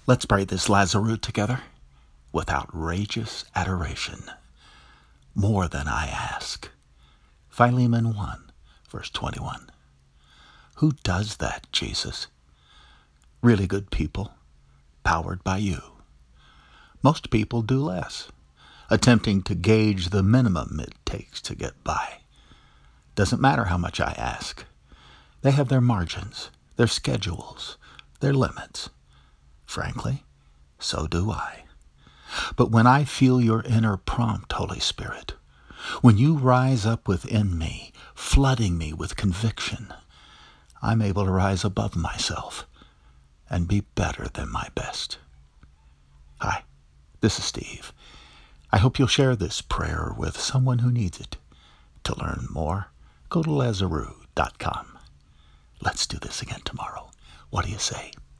Let's pray this Lazarus together with outrageous adoration. More than I ask. Philemon 1, verse 21. Who does that, Jesus? Really good people, powered by you. Most people do less, attempting to gauge the minimum it takes to get by. Doesn't matter how much I ask. They have their margins, their schedules, their limits. Frankly, so do I. But when I feel your inner prompt, Holy Spirit, when you rise up within me, flooding me with conviction, I'm able to rise above myself and be better than my best. Hi, this is Steve. I hope you'll share this prayer with someone who needs it. To learn more, go to Lazarus.com. Let's do this again tomorrow. What do you say?